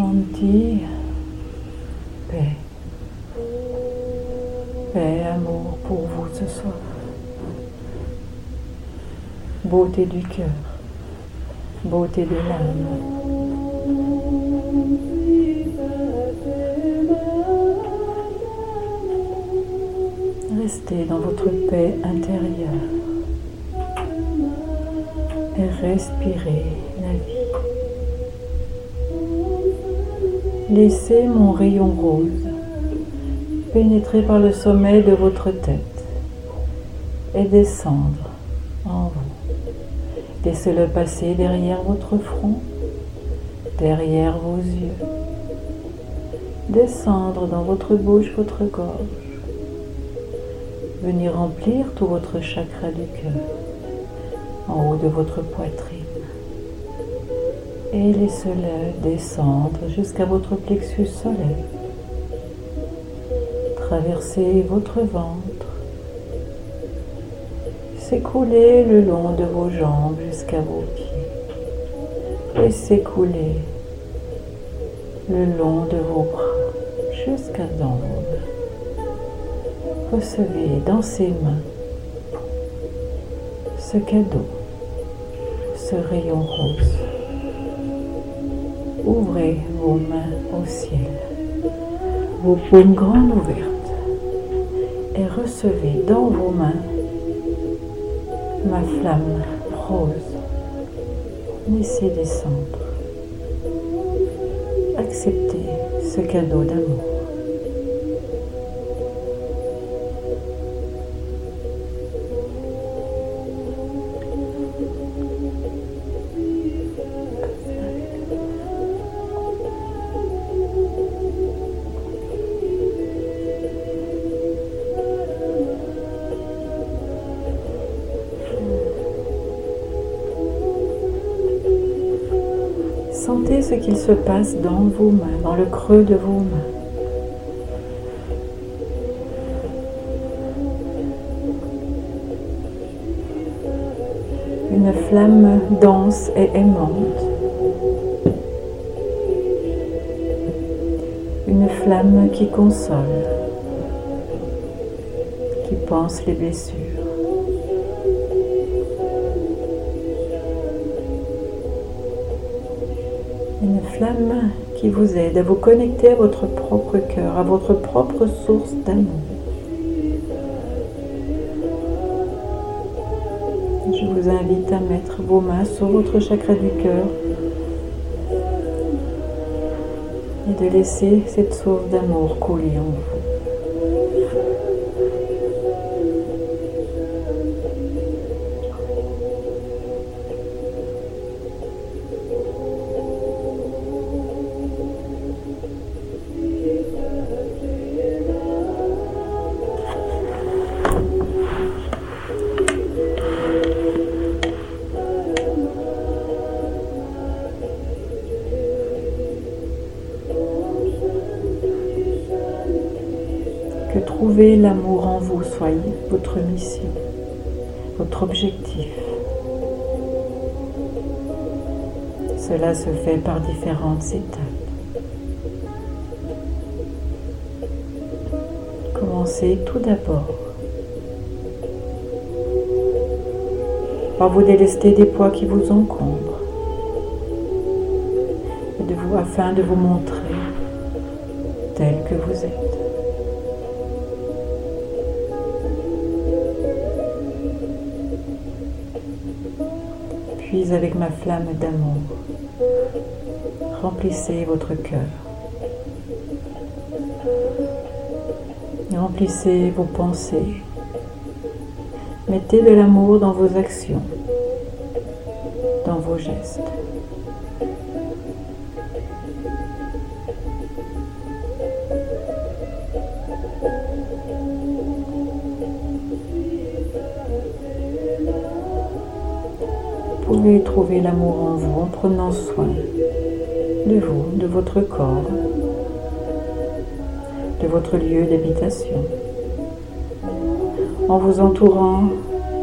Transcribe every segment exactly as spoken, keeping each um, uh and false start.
Shanti, paix, paix, amour pour vous ce soir, beauté du cœur, beauté de l'âme. Restez dans votre paix intérieure et respirez la vie. Laissez mon rayon rose pénétrer par le sommet de votre tête et descendre en vous. Laissez-le passer derrière votre front, derrière vos yeux, descendre dans votre bouche, votre gorge, venir remplir tout votre chakra du cœur, en haut de votre poitrine. Et laissez-le descendre jusqu'à votre plexus solaire. Traversez votre ventre, s'écouler le long de vos jambes jusqu'à vos pieds et s'écouler le long de vos bras jusqu'à dans vos mains. Recevez dans ces mains ce cadeau, ce rayon rose. Ouvrez vos mains au ciel, vos paumes grandes ouvertes, et recevez dans vos mains ma flamme rose. Laissez descendre. Acceptez ce cadeau d'amour. Sentez ce qu'il se passe dans vos mains, dans le creux de vos mains. Une flamme dense et aimante. Une flamme qui console, qui panse les blessures. Une flamme qui vous aide à vous connecter à votre propre cœur, à votre propre source d'amour. Je vous invite à mettre vos mains sur votre chakra du cœur et de laisser cette source d'amour couler en vous. Que trouver l'amour en vous soit votre mission, votre objectif. Cela se fait par différentes étapes. Commencez tout d'abord par vous délester des poids qui vous encombrent et de vous, afin de vous montrer tel que vous êtes. Puis avec ma flamme d'amour, remplissez votre cœur. Remplissez vos pensées. Mettez de l'amour dans vos actions, dans vos gestes. Vous pouvez trouver l'amour en vous en prenant soin de vous, de votre corps, de votre lieu d'habitation, en vous entourant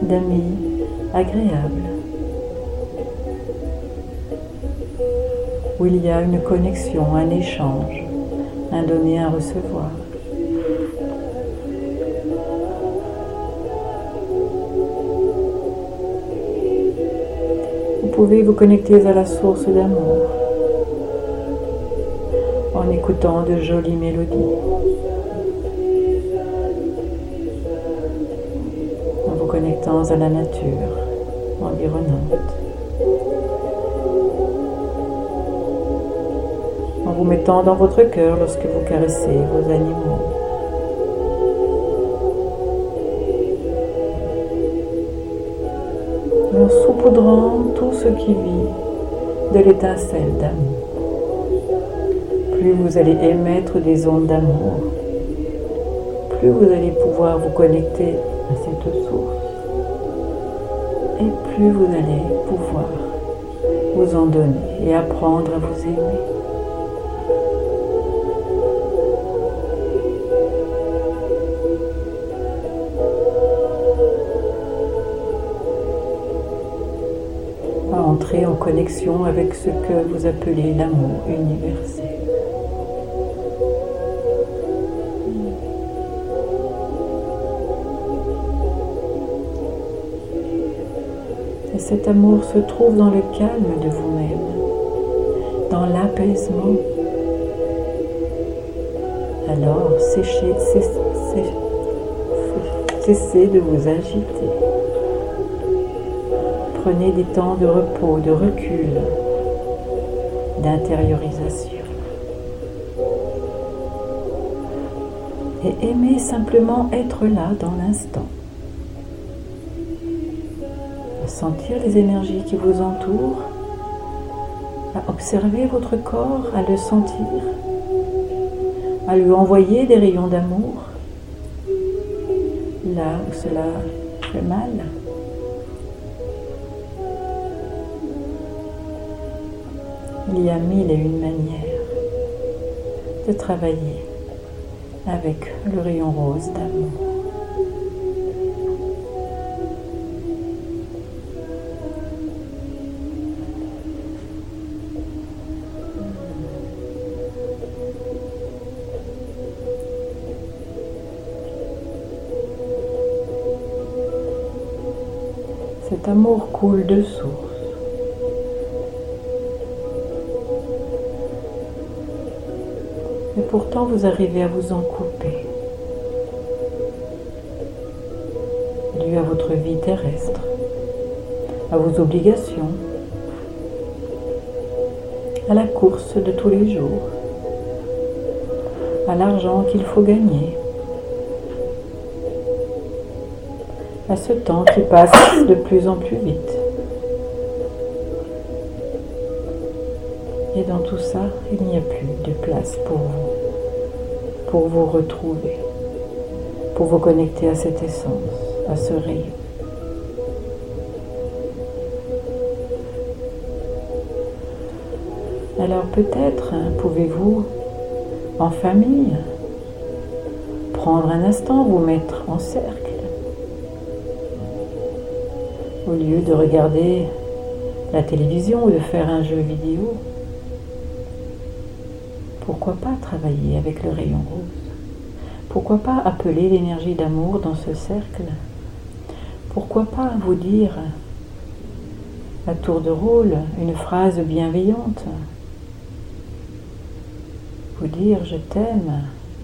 d'amis agréables, où il y a une connexion, un échange, un donner, un recevoir. Vous pouvez vous connecter à la source d'amour en écoutant de jolies mélodies, en vous connectant à la nature environnante, en vous mettant dans votre cœur lorsque vous caressez vos animaux. En saupoudrant tout ce qui vit de l'étincelle d'amour. Plus vous allez émettre des ondes d'amour, plus vous allez pouvoir vous connecter à cette source et plus vous allez pouvoir vous en donner et apprendre à vous aimer. À entrer en connexion avec ce que vous appelez l'amour universel. Et cet amour se trouve dans le calme de vous-même, dans l'apaisement. Alors, cessez, cessez, cessez de vous agiter. Prenez des temps de repos, de recul, d'intériorisation. Et aimez simplement être là dans l'instant. À sentir les énergies qui vous entourent, à observer votre corps, à le sentir, à lui envoyer des rayons d'amour, là où cela fait mal. Il y a mille et une manières de travailler avec le rayon rose d'amour. Cet amour coule de source. Et pourtant, vous arrivez à vous en couper, dû à votre vie terrestre, à vos obligations, à la course de tous les jours, à l'argent qu'il faut gagner, à ce temps qui passe de plus en plus vite. Et dans tout ça, il n'y a plus de place pour vous, pour vous retrouver, pour vous connecter à cette essence, à ce rayon. Alors peut-être hein, pouvez-vous, en famille, prendre un instant, vous mettre en cercle, au lieu de regarder la télévision ou de faire un jeu vidéo. Pourquoi pas travailler avec le rayon rose? Pourquoi pas appeler l'énergie d'amour dans ce cercle? Pourquoi pas vous dire à tour de rôle une phrase bienveillante? Vous dire je t'aime,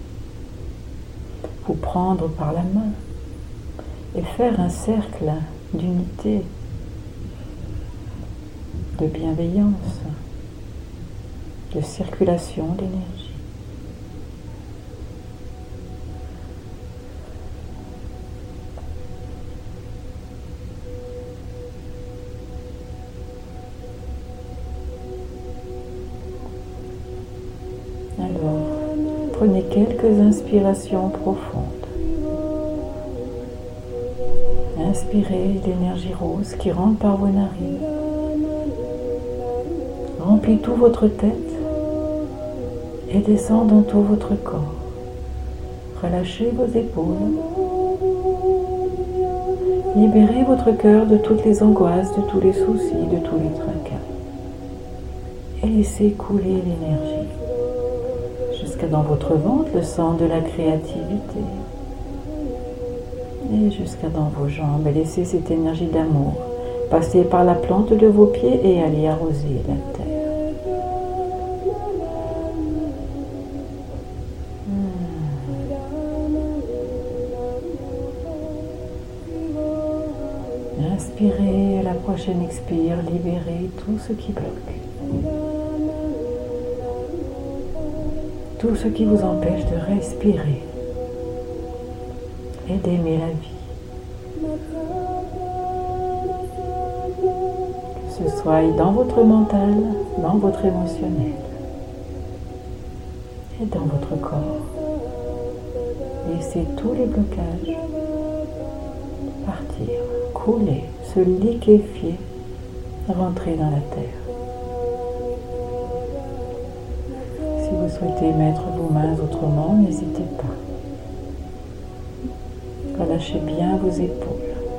vous prendre par la main et faire un cercle d'unité, de bienveillance, de circulation d'énergie. Alors, prenez quelques inspirations profondes. Inspirez l'énergie rose qui rentre par vos narines. Remplit tout votre tête et descend dans tout votre corps. Relâchez vos épaules. Libérez votre cœur de toutes les angoisses, de tous les soucis, de tous les tracas. et laissez couler l'énergie jusqu'à dans votre ventre, le centre de la créativité, et jusqu'à dans vos jambes. Et laissez cette énergie d'amour passer par la plante de vos pieds et aller arroser la terre. Inspirez, à la prochaine expire, libérez tout ce qui bloque. Tout ce qui vous empêche de respirer et d'aimer la vie. Que ce soit dans votre mental, dans votre émotionnel et dans votre corps. Laissez tous les blocages partir, couler, se liquéfier, rentrer dans la terre. Si vous souhaitez mettre vos mains autrement, n'hésitez pas. Relâchez bien vos épaules.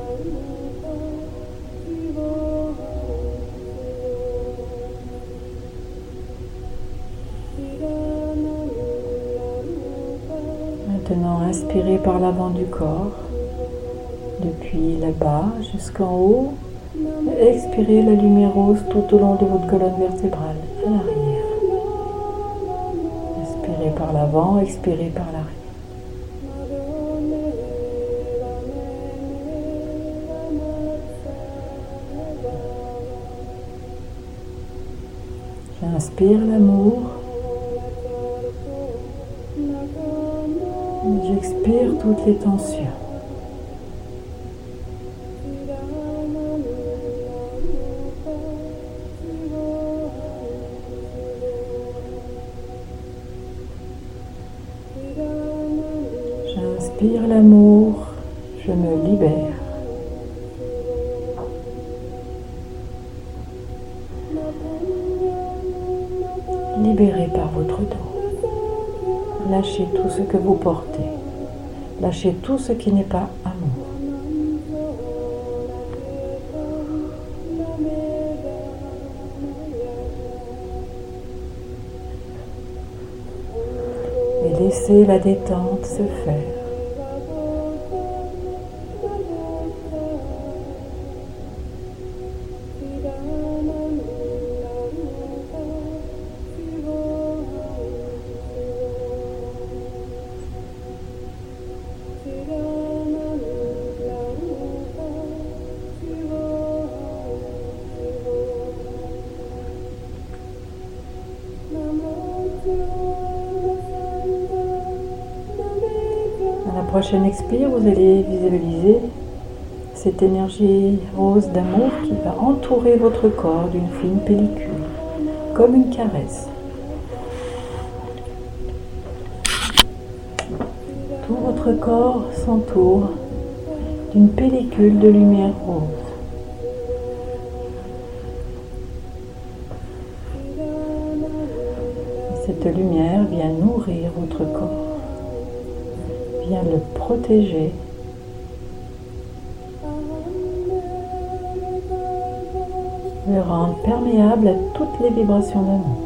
Maintenant, inspirez par l'avant du corps, depuis le bas jusqu'en haut. Expirez la lumière rose tout au long de votre colonne vertébrale, à l'arrière. Inspirez par l'avant, expirez par l'arrière. J'inspire l'amour. J'expire toutes les tensions. J'inspire l'amour, je me libère. Libérez par votre dos. Lâchez tout ce que vous portez. Lâchez tout ce qui n'est pas amour. Et laissez la détente se faire. À la prochaine expire, vous allez visualiser cette énergie rose d'amour qui va entourer votre corps d'une fine pellicule, comme une caresse. Tout votre corps s'entoure d'une pellicule de lumière rose. Cette lumière vient nourrir votre corps, vient le protéger, le rendre perméable à toutes les vibrations d'amour.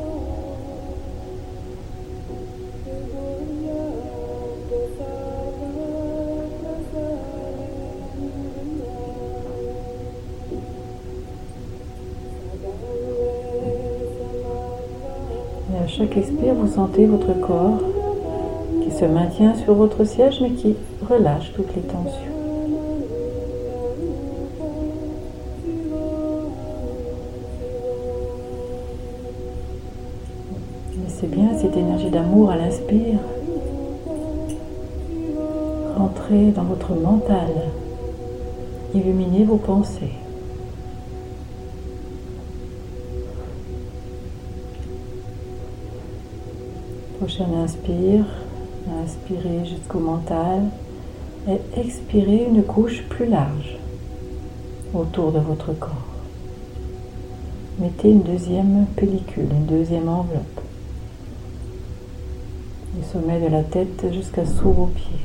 Et à chaque expire, vous sentez votre corps qui se maintient sur votre siège, mais qui relâche toutes les tensions. Laissez bien cette énergie d'amour à l'inspire rentrer dans votre mental, illuminer vos pensées. Prochaine inspire, inspirez jusqu'au mental et expirez une couche plus large autour de votre corps. Mettez une deuxième pellicule, une deuxième enveloppe du sommet de la tête jusqu'à sous vos pieds.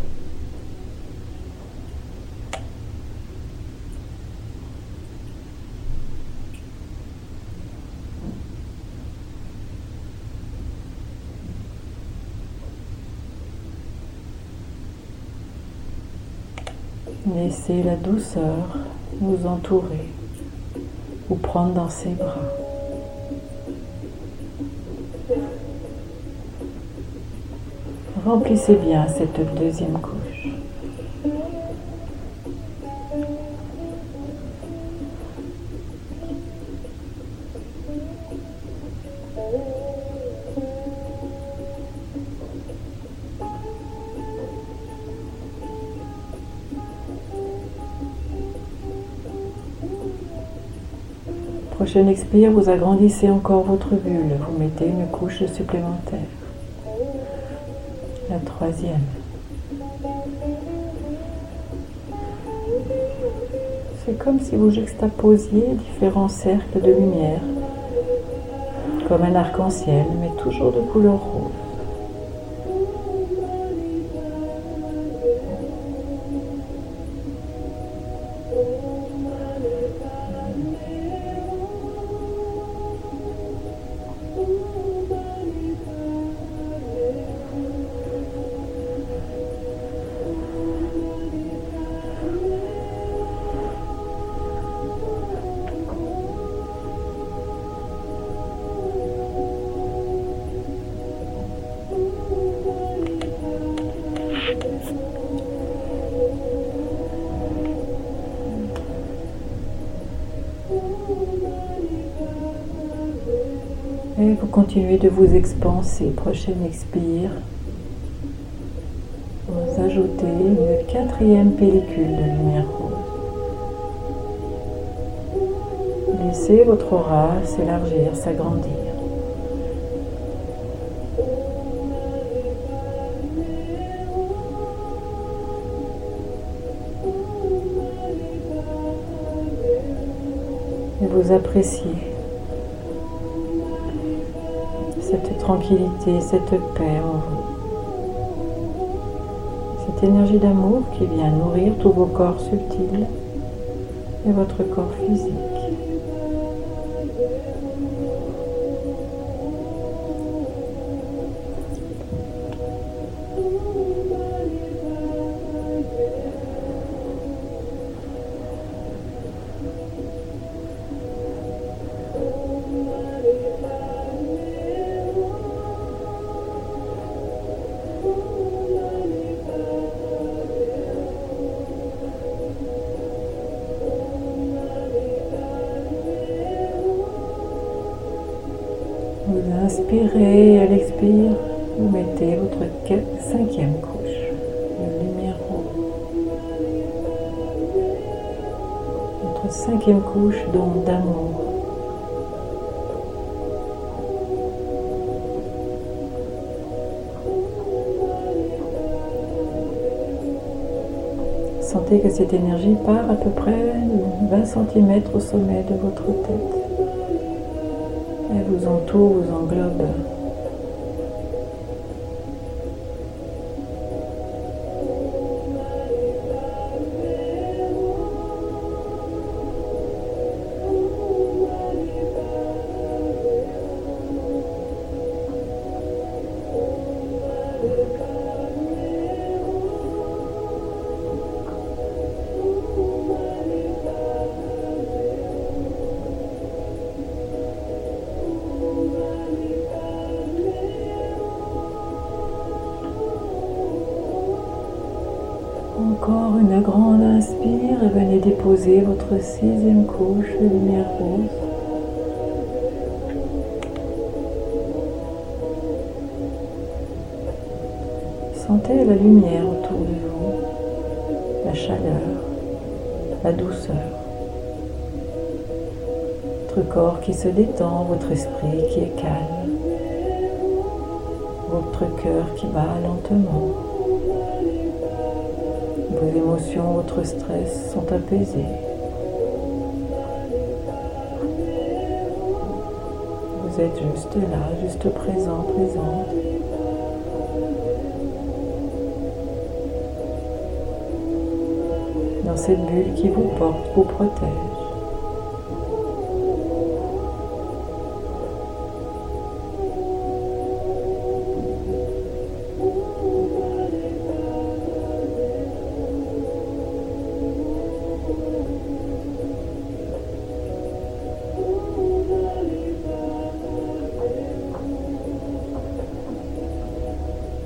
Laissez la douceur vous entourer, vous prendre dans ses bras. Remplissez bien cette deuxième couche. Prochaine expire, vous agrandissez encore votre bulle. Vous mettez une couche supplémentaire. La troisième. C'est comme si vous juxtaposiez différents cercles de lumière, comme un arc-en-ciel, mais toujours de couleur rose. Et vous continuez de vous expanser. Prochaine expire. Vous ajoutez une quatrième pellicule de lumière rose. Laissez votre aura s'élargir, s'agrandir. Et vous appréciez cette tranquillité, cette paix en vous. Cette énergie d'amour qui vient nourrir tous vos corps subtils et votre corps physique. Vous inspirez et à l'expire, vous mettez votre cinquième couche de lumière rose. Votre cinquième couche donc d'amour. Sentez que cette énergie part à peu près de vingt centimètres au sommet de votre tête. Elle vous entoure, vous englobe. Encore une grande inspire et venez déposer votre sixième couche de lumière rose. Sentez la lumière autour de vous, la chaleur, la douceur. Votre corps qui se détend, votre esprit qui est calme, votre cœur qui bat lentement. Vos émotions, votre stress sont apaisés. Vous êtes juste là, juste présent, présente. Dans cette bulle qui vous porte, vous protège.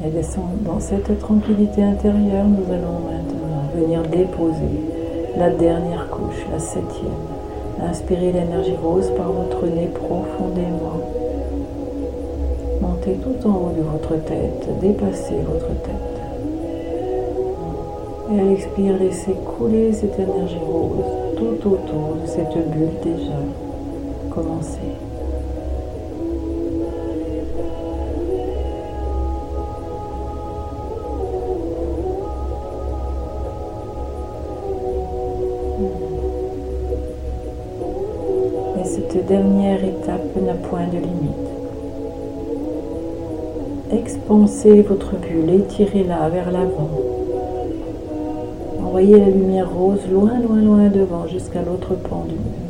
Et dans cette tranquillité intérieure, nous allons maintenant venir déposer la dernière couche, la septième. Inspirez l'énergie rose par votre nez profondément. Montez tout en haut de votre tête, dépassez votre tête. Et à l'expire, laissez couler cette énergie rose tout autour de cette bulle déjà commencée. Et cette dernière étape n'a point de limite. Expansez votre bulle, étirez-la vers l'avant. Envoyez la lumière rose loin, loin, loin devant jusqu'à l'autre pan du mur.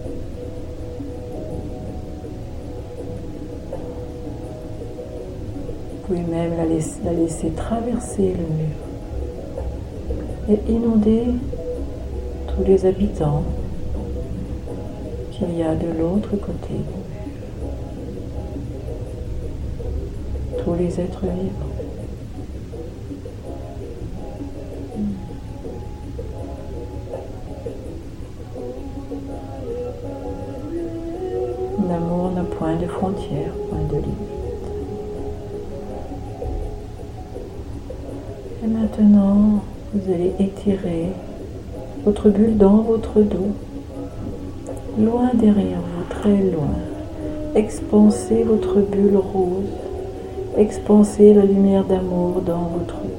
Vous pouvez même la laisser, la laisser traverser le mur et inonder tous les habitants qu'il y a de l'autre côté, tous les êtres vivants. L'amour n'a point de frontières, point de limite. Et maintenant, vous allez étirer votre bulle dans votre dos, loin derrière vous, très loin. Expansez votre bulle rose, expansez la lumière d'amour dans votre dos.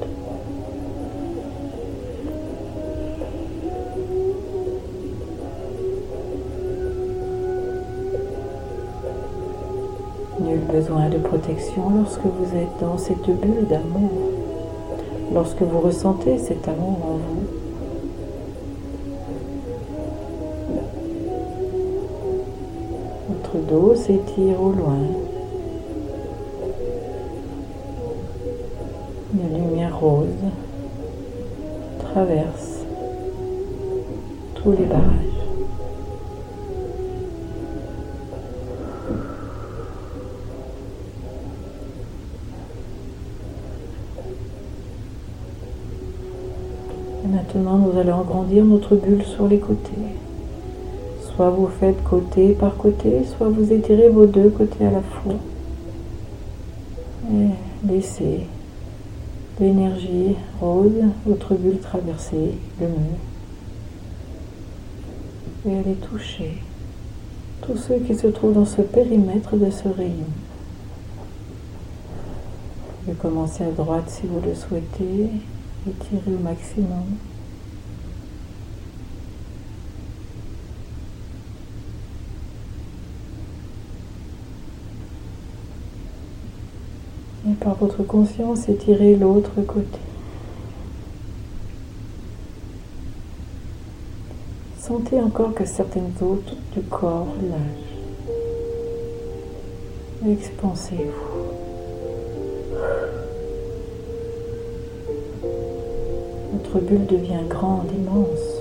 Nul besoin de protection lorsque vous êtes dans cette bulle d'amour, lorsque vous ressentez cet amour en vous. Votre dos s'étire au loin. Une lumière rose traverse tous les barrages. Et maintenant, nous allons agrandir notre bulle sur les côtés. Soit vous faites côté par côté, soit vous étirez vos deux côtés à la fois. Et laissez l'énergie rose, votre bulle traverser le mur. Et allez toucher tous ceux qui se trouvent dans ce périmètre de ce rayon. Vous pouvez commencer à droite si vous le souhaitez, étirez au maximum. Et par votre conscience, étirez l'autre côté. Sentez encore que certaines zones du corps lâchent. Expansez-vous. Votre bulle devient grande, immense.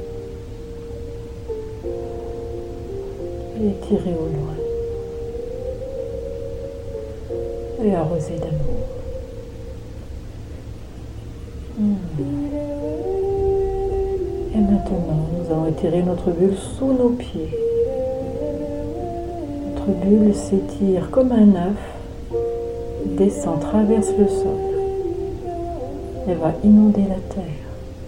Et étirez au loin. Et arrosé d'amour. Hmm. Et maintenant, nous allons étirer notre bulle sous nos pieds. Notre bulle s'étire comme un œuf, descend, traverse le sol et va inonder la terre.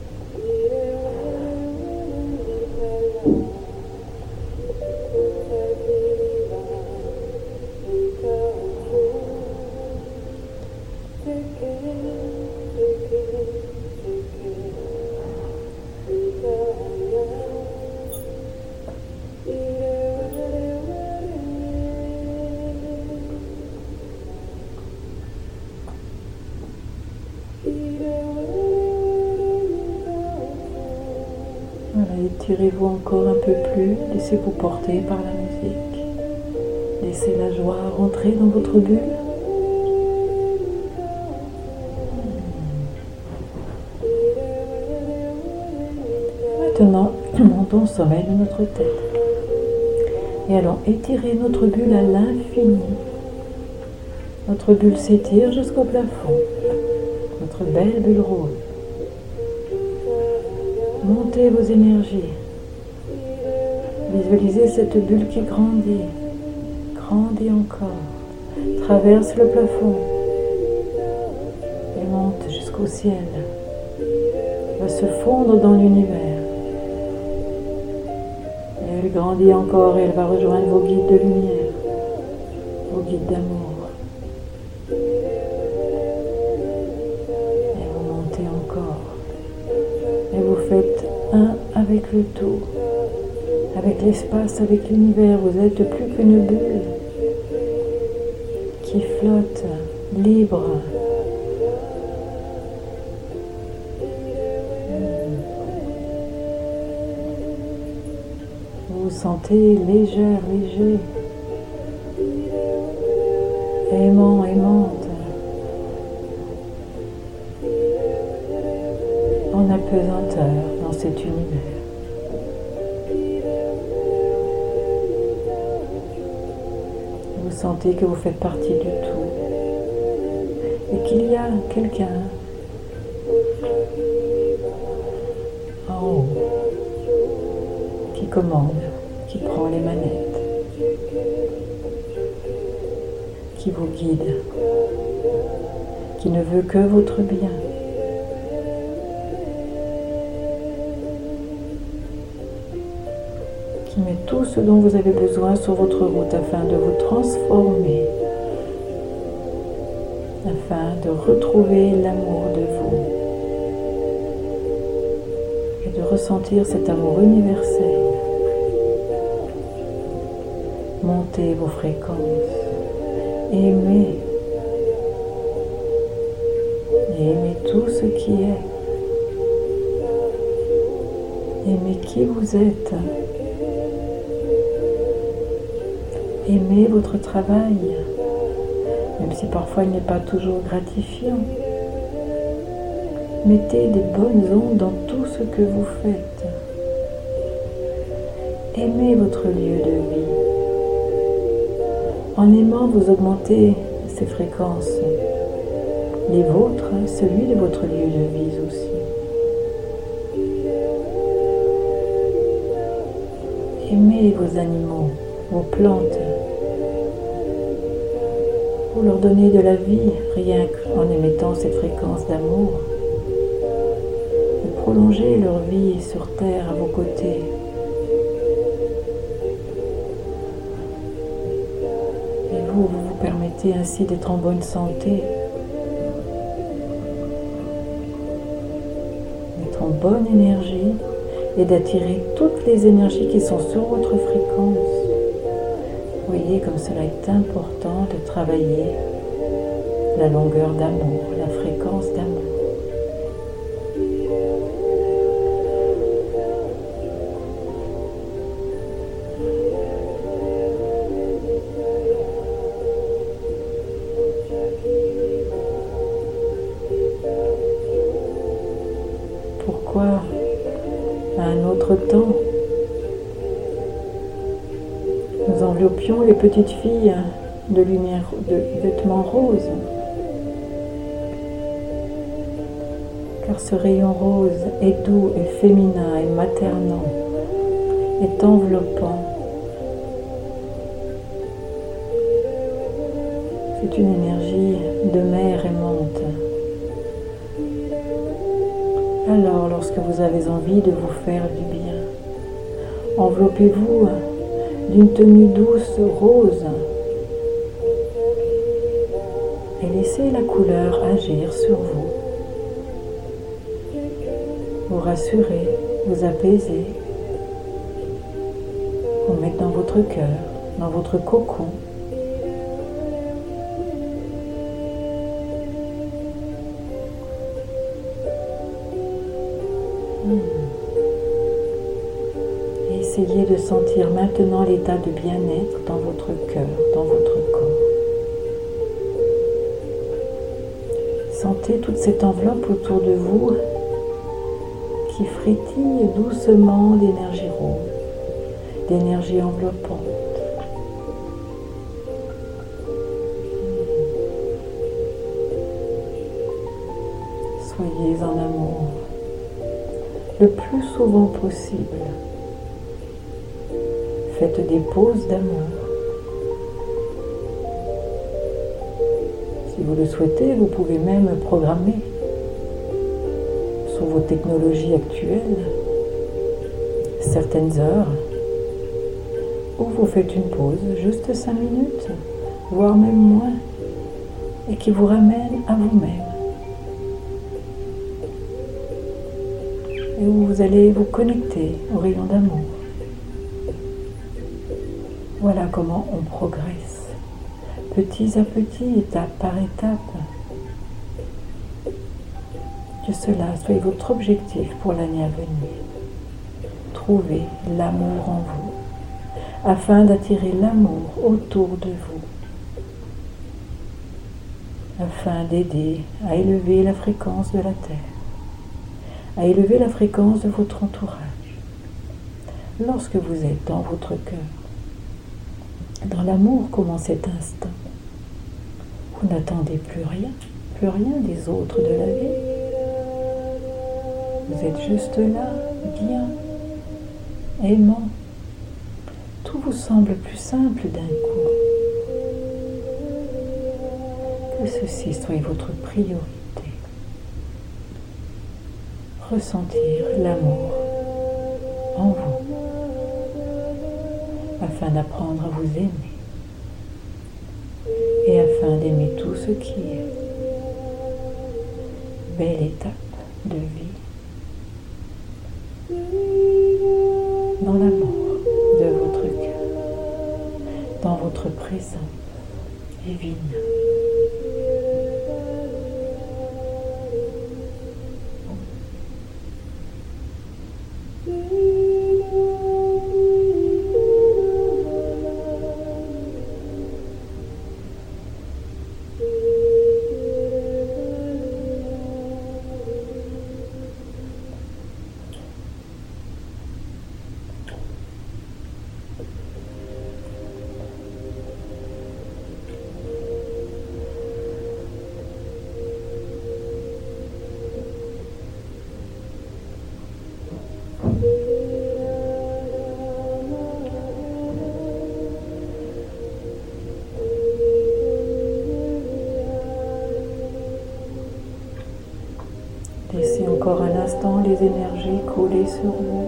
Voilà, étirez-vous encore un peu plus, laissez-vous porter par la musique. Laissez la joie rentrer dans votre bulle. Maintenant, montons au sommet de notre tête. Et allons étirer notre bulle à l'infini. Votre bulle s'étire jusqu'au plafond. Votre belle bulle rose. Montez vos énergies. Visualisez cette bulle qui grandit. Grandit encore. Traverse le plafond. Et monte jusqu'au ciel. Va se fondre dans l'univers. Et elle grandit encore et elle va rejoindre vos guides de lumière. Vos guides d'amour. Et vous faites un avec le tout, avec l'espace, avec l'univers. Vous êtes plus qu'une bulle qui flotte, libre. Vous vous sentez légère, léger, aimant, aimante. En apesanteur dans cet univers. Vous sentez que vous faites partie du tout et qu'il y a quelqu'un en haut qui commande, qui prend les manettes, qui vous guide, qui ne veut que votre bien. Qui met tout ce dont vous avez besoin sur votre route afin de vous transformer, afin de retrouver l'amour de vous et de ressentir cet amour universel. Montez vos fréquences, aimez, et aimez tout ce qui est, aimez qui vous êtes. Aimez votre travail, même si parfois il n'est pas toujours gratifiant. Mettez des bonnes ondes dans tout ce que vous faites. Aimez votre lieu de vie. En aimant, vous augmentez ces fréquences, les vôtres, celui de votre lieu de vie aussi. Aimez vos animaux, vos plantes. Vous leur donnez de la vie, rien qu'en émettant cette fréquence d'amour. Vous prolongez leur vie sur terre à vos côtés. Et vous, vous vous permettez ainsi d'être en bonne santé, d'être en bonne énergie et d'attirer toutes les énergies qui sont sur votre fréquence. Voyez comme cela est important de travailler la longueur d'amour, la fréquence d'amour. Pourquoi à un autre temps nous enveloppions les petites filles de lumière, de vêtements roses. Car ce rayon rose est doux et féminin et maternant, est enveloppant. C'est une énergie de mère aimante. Alors, lorsque vous avez envie de vous faire du bien, enveloppez-vous d'une tenue douce rose et laissez la couleur agir sur vous, vous rassurer, vous apaiser, vous mettre dans votre cœur, dans votre cocon. Essayez de sentir maintenant l'état de bien-être dans votre cœur, dans votre corps. Sentez toute cette enveloppe autour de vous qui frétille doucement d'énergie rose, d'énergie enveloppante. Soyez en amour le plus souvent possible. Faites des pauses d'amour. Si vous le souhaitez, vous pouvez même programmer sur vos technologies actuelles certaines heures où vous faites une pause, juste cinq minutes, voire même moins, et qui vous ramène à vous-même. Et où vous allez vous connecter au rayon d'amour. Voilà comment on progresse, petit à petit, étape par étape. Que cela soit votre objectif pour l'année à venir. Trouvez l'amour en vous, afin d'attirer l'amour autour de vous, afin d'aider à élever la fréquence de la Terre, à élever la fréquence de votre entourage. Lorsque vous êtes dans votre cœur, dans l'amour comme en cet instant, vous n'attendez plus rien, plus rien des autres de la vie. Vous êtes juste là, bien, aimant. Tout vous semble plus simple d'un coup. Que ceci soit votre priorité. Ressentir l'amour en vous, afin d'apprendre à vous aimer et afin d'aimer tout ce qui est. Belle étape de vie dans l'amour de votre cœur, dans votre présence divine. Laissez encore un instant les énergies couler sur vous.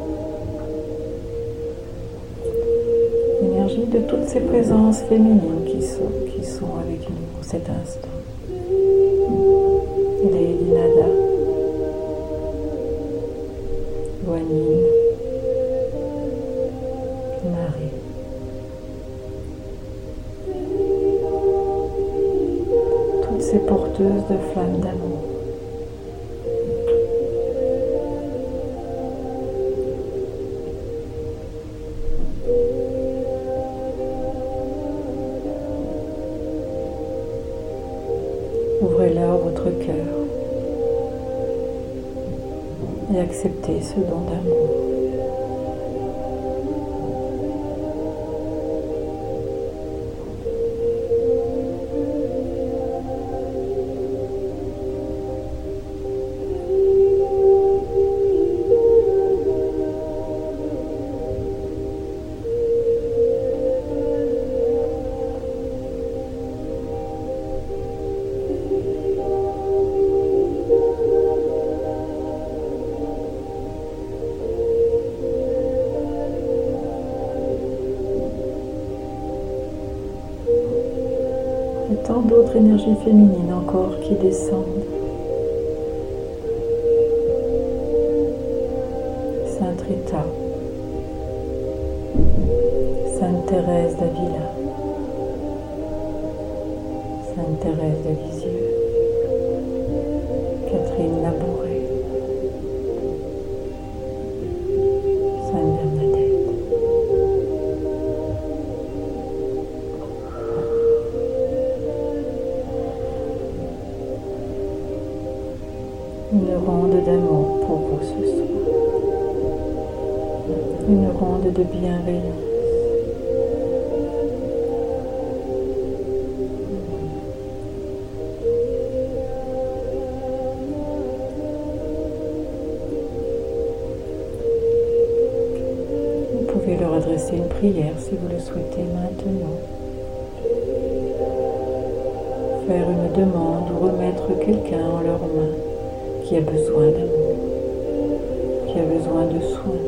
L'énergie de toutes ces présences féminines qui sont, qui sont avec nous en cet instant. Lady Nada, Guanine, Marie. Toutes ces porteuses de flammes d'amour. Ouvrez-leur votre cœur et acceptez ce don d'amour. Et tant d'autres énergies féminines encore qui descendent. Sainte Rita, Sainte Thérèse d'Avila, Sainte Thérèse de Lisieux, Catherine Labouré, Sainte Bernadette. Une ronde d'amour pour vous ce soir. Une ronde de bienveillance. prière si vous le souhaitez maintenant. Faire une demande ou remettre quelqu'un en leurs mains qui a besoin d'amour, qui a besoin de soins.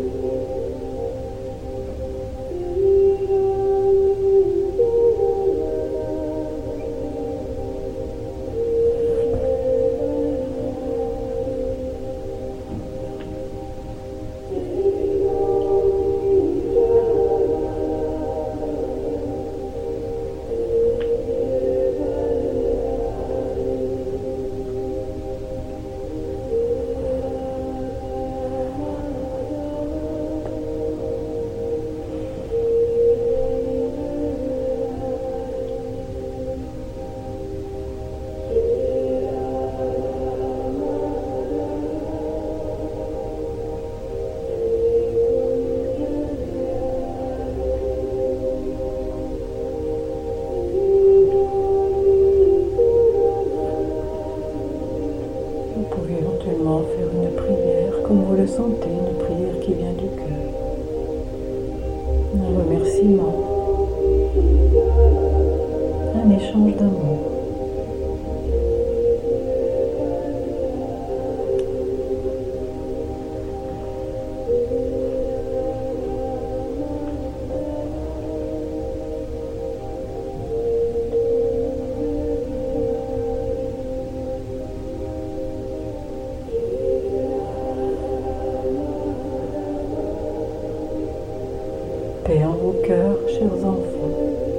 Faire une prière comme vous le sentez, une prière qui vient du cœur. Un remerciement, un échange d'amour. Paix en vos cœurs, chers enfants.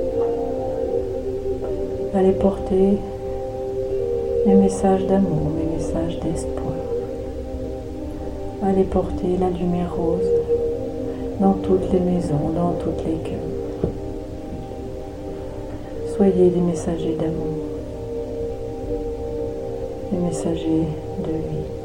Allez porter mes messages d'amour, mes messages d'espoir. Allez porter la lumière rose dans toutes les maisons, dans tous les cœurs. Soyez des messagers d'amour, des messagers de vie.